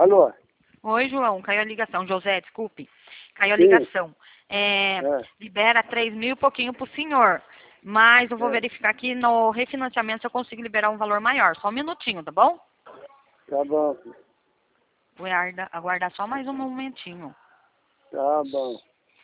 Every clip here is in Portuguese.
Alô? Oi, João, caiu a ligação. José, desculpe. Caiu a Sim. ligação. Libera 3 mil e pouquinho pro senhor. Mas eu vou verificar aqui no refinanciamento se eu consigo liberar um valor maior. Só um minutinho, tá bom? Tá bom. Vou aguardar só mais um momentinho. Tá bom.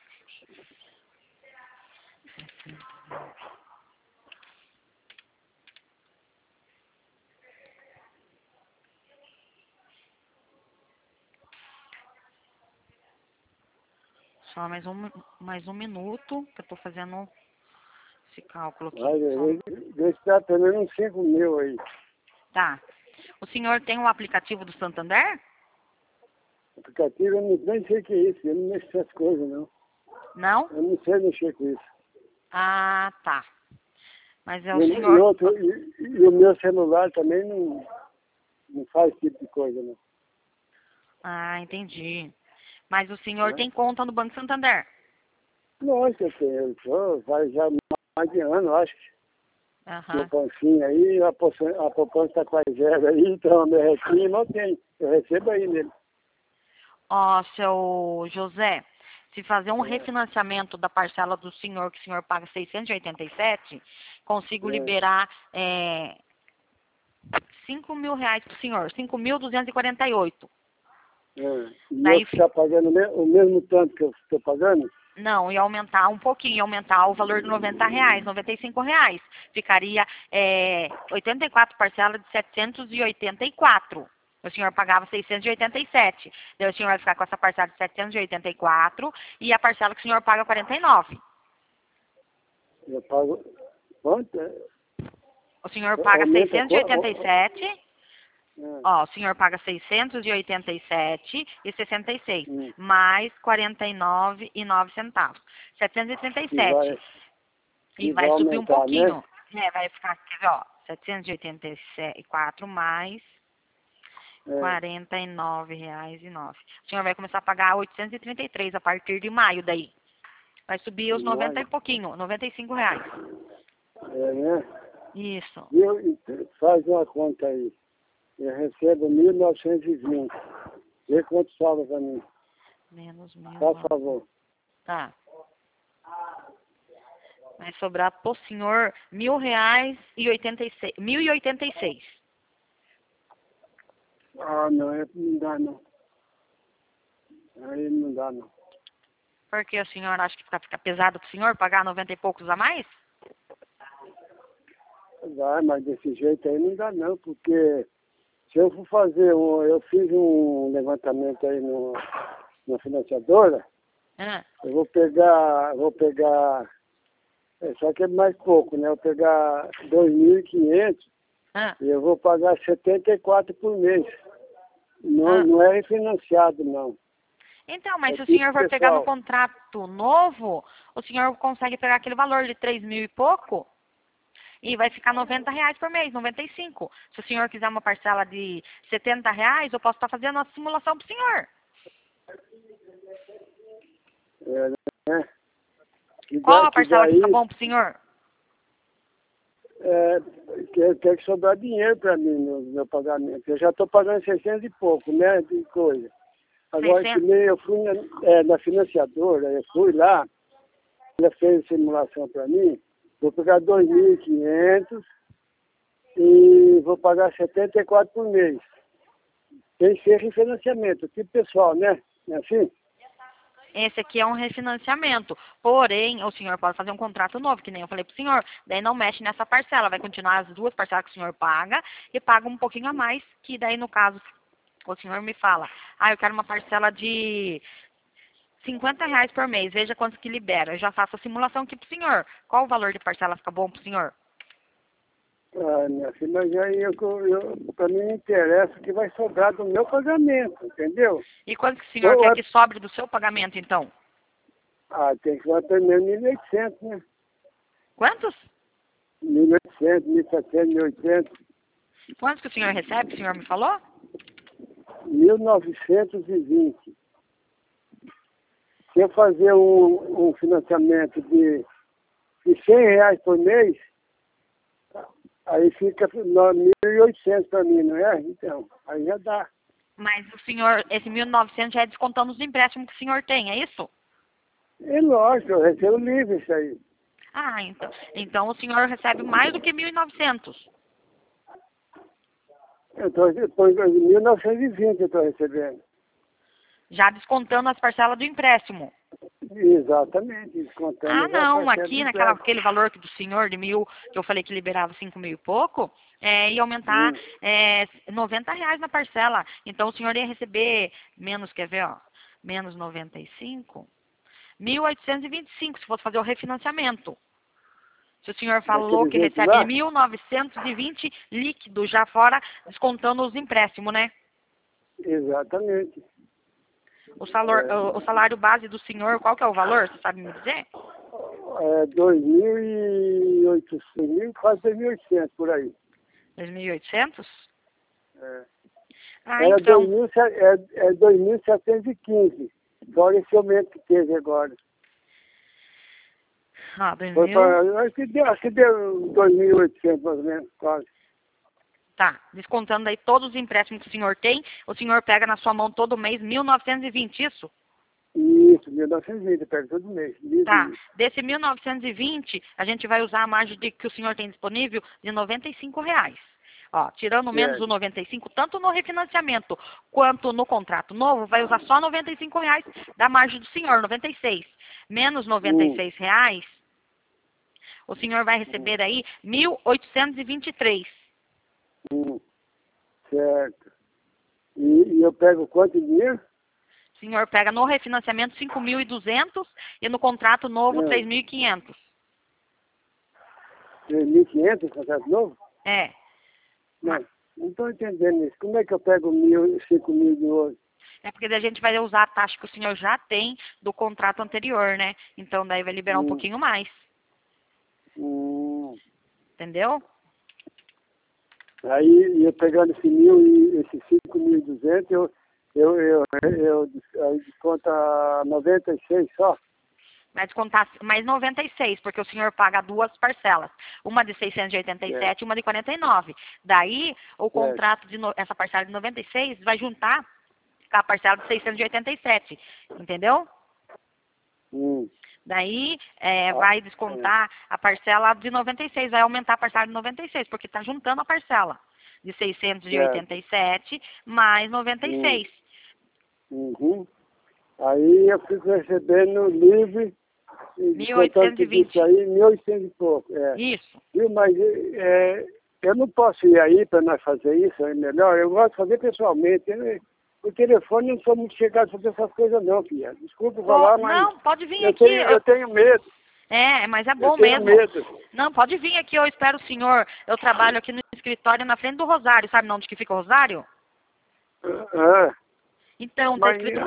Só mais um minuto que eu tô fazendo esse cálculo aqui. Deixa eu dar também uns 5 mil aí. Tá. O senhor tem o aplicativo do Santander? Aplicativo, eu nem sei o que é isso. Eu não mexo com essas coisas, não. Não? Eu não sei mexer com isso. Ah, tá. Mas é o E senhor... o meu celular também não faz esse tipo de coisa, não. Ah, entendi. Mas o senhor tem conta no Banco Santander? Lógico que eu tenho. Vai já mais de ano, acho. Aham. Meu pancinho aí, a poupança está quase zero aí, então a merrequinha não tem. Eu recebo aí nele. Ó, seu José, se fazer um refinanciamento da parcela do senhor, que o senhor paga 687, consigo liberar 5 mil reais pro senhor, 5.248. E Daí, eu ficar pagando o mesmo tanto que eu estou pagando? não, ia aumentar um pouquinho, ia aumentar o valor de 90 reais, 95 reais. Ficaria 84 parcelas de 784. O senhor pagava 687. Daí o senhor vai ficar com essa parcela de 784 e a parcela que o senhor paga 49. Eu pago quanto? O senhor paga Aumenta 687. Ó, o senhor paga 687 e 66, mais 49,09 centavos. 737. E vai subir um pouquinho. Né? Vai ficar, quer ver, ó, 784 mais R$49,09. O senhor vai começar a pagar 833 a partir de maio daí. Vai subir os 90 e pouquinho, 95 reais. Né? Isso. Faz uma conta aí. Eu recebo 1.920. Vê quanto sobra para mim. Menos 1.000. Por favor. Tá. Vai sobrar pro senhor R$1.086. 1.086. Ah, não, não dá não. Aí não dá não. Porque o senhor acha que fica pesado pro senhor pagar 90 e poucos a mais? Vai, mas desse jeito aí não dá não, porque se eu for fazer eu fiz um levantamento aí na financiadora, eu vou pegar, só que é mais pouco, né? Eu vou pegar 2.500 e eu vou pagar 74 por mês. Não é refinanciado, não. Então, mas se o senhor for pegar no contrato novo, o senhor consegue pegar aquele valor de 3 mil e pouco e vai ficar 90 reais por mês, 95. Se o senhor quiser uma parcela de 70 reais, eu posso estar fazendo a simulação pro senhor. Né? Qual a parcela que fica bom pro senhor? Tem que sobrar dinheiro para mim no meu pagamento. Eu já estou pagando 600 e pouco, né? De coisa. Agora, que nem eu fui na financiadora, eu fui lá, ela fez a simulação para mim, vou pegar 2.500 e vou pagar 74 por mês. Tem que ser refinanciamento, tipo pessoal, né? Não é assim? Esse aqui é um refinanciamento. Porém, o senhor pode fazer um contrato novo, que nem eu falei pro senhor. Daí não mexe nessa parcela. Vai continuar as duas parcelas que o senhor paga e paga um pouquinho a mais, que daí, no caso, o senhor me fala, eu quero uma parcela de 50 reais por mês. Veja quanto que libera. Eu já faço a simulação aqui pro senhor. Qual o valor de parcela fica bom pro senhor? Minha filha, mas aí para mim me interessa que vai sobrar do meu pagamento, entendeu? E quanto que o senhor quer que sobre do seu pagamento, então? Tem que ser pelo menos 1.800, né? Quantos? 1.800, 1.700, 1.800. Quantos que o senhor recebe, o senhor me falou? 1.920. Se eu fazer um financiamento de 100 reais por mês, aí fica 1.800 para mim, não é? Então, aí já dá. Mas o senhor, esse 1.900 já é descontando os empréstimos que o senhor tem, é isso? É lógico, eu recebo livre isso aí. Ah, então o senhor recebe mais do que 1.900. Eu estou depois de 1920 eu estou recebendo. Já descontando as parcelas do empréstimo. Exatamente, descontando Ah, as não, parcelas aqui do empréstimo. aquele valor que do senhor de 1.000, que eu falei que liberava 5.000 e pouco, ia aumentar R$ 90 na parcela. Então o senhor ia receber menos, quer ver, ó, menos 95, 1.825 se fosse fazer o refinanciamento. Se o senhor falou Daquele que jeito recebe lá? 1.920 líquido já fora, descontando os empréstimos, né? Exatamente. O salário base do senhor, qual que é o valor? Você sabe me dizer? É 2.800, quase 2.800 por aí. 2.800? É. Ah, Era então. 2.715, fora esse aumento que teve agora. Ah, Foi 2.000. acho que deu 2.800 mais ou menos, quase. Tá, descontando aí todos os empréstimos que o senhor tem, o senhor pega na sua mão todo mês 1.920, isso? Isso, 1920, pega todo mês. Tá, Isso. desse 1.920, a gente vai usar a margem que o senhor tem disponível de R$ 95. Ó, tirando menos o 95, tanto no refinanciamento quanto no contrato novo, vai usar só R$ 95 da margem do senhor, 96. Menos R$ 96, o senhor vai receber aí 1.823. Certo. E eu pego quanto de dinheiro? O senhor pega no refinanciamento 5.200 e no contrato novo 3.500. 3.500, contrato novo? É. Não estou entendendo isso. Como é que eu pego 5.000 de hoje? É porque daí a gente vai usar a taxa que o senhor já tem do contrato anterior, né? Então daí vai liberar um pouquinho mais. Entendeu? Aí, eu pegando esse 5.200, eu desconto a 96 só. Vai descontar mais 96, porque o senhor paga duas parcelas. Uma de 687 e uma de 49. Daí, o contrato, essa parcela de 96 vai juntar com a parcela de 687. Entendeu? Daí, vai descontar a parcela de 96. Vai aumentar a parcela de 96, porque está juntando a parcela de 687 mais 96. Aí eu fico recebendo livre, descontando tudo 1.820. isso aí, 1.800 e pouco. Isso. Viu? Mas eu não posso ir aí para nós fazer isso, é melhor. Eu gosto de fazer pessoalmente. O telefone não sou muito chegado a fazer essas coisas não, filha. Desculpa falar, mas Não, pode vir eu aqui. eu tenho medo. Mas é bom Eu tenho mesmo. medo. Não, pode vir aqui, eu espero o senhor. Eu trabalho aqui no escritório na frente do Rosário. Sabe onde que fica o Rosário? Então, tá escrito...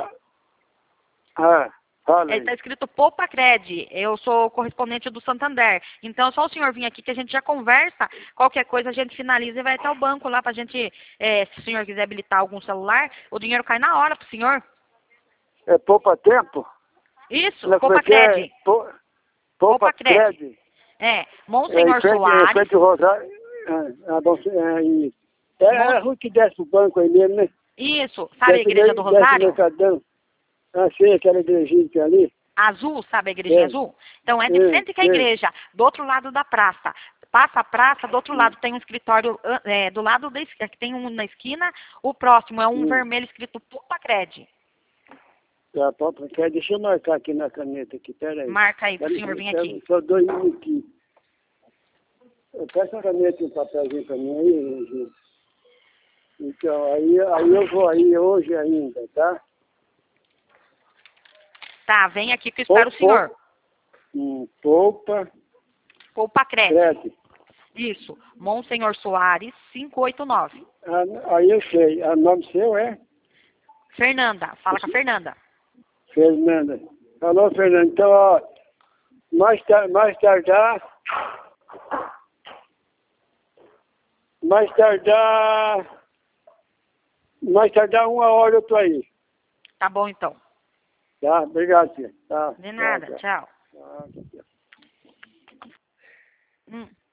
Fala aí. Está escrito Poupa Cred. Eu sou correspondente do Santander. Então, é só o senhor vir aqui que a gente já conversa. Qualquer coisa a gente finaliza e vai até o banco lá pra gente, se o senhor quiser habilitar algum celular, o dinheiro cai na hora pro senhor. É poupa tempo? Isso, Poupa Cred. Poupa Cred. Monsenhor Soares. Frente ao Rosário. É a rua que desce o banco aí mesmo, né? Isso, sabe a igreja do Rosário? Sei, aquela igrejinha que tem ali. Azul, sabe a igrejinha azul? Então, é de frente com a igreja, do outro lado da praça. Passa a praça, do outro lado tem um escritório, do lado da esquina, que tem um na esquina, o próximo é um vermelho escrito Poupa Cred. Tá, Poupa Cred, deixa eu marcar aqui na caneta aqui, peraí. Marca aí, pro senhor vir aqui. Só 2 minutinhos. Peça a caneta e um papelzinho pra mim aí, Gil. Então, aí eu vou aí hoje ainda, tá? Tá, vem aqui que eu espero o senhor. Poupa Cred. Isso. Monsenhor Soares, 589. Aí eu sei. O nome seu é? Fernanda. Fala com a Fernanda. Fernanda. Alô, Fernanda. Então, ó, mais tardar 1 hora eu tô aí. Tá bom, então. Tá, obrigado, filha. Tá, De nada, tchau. Tchau.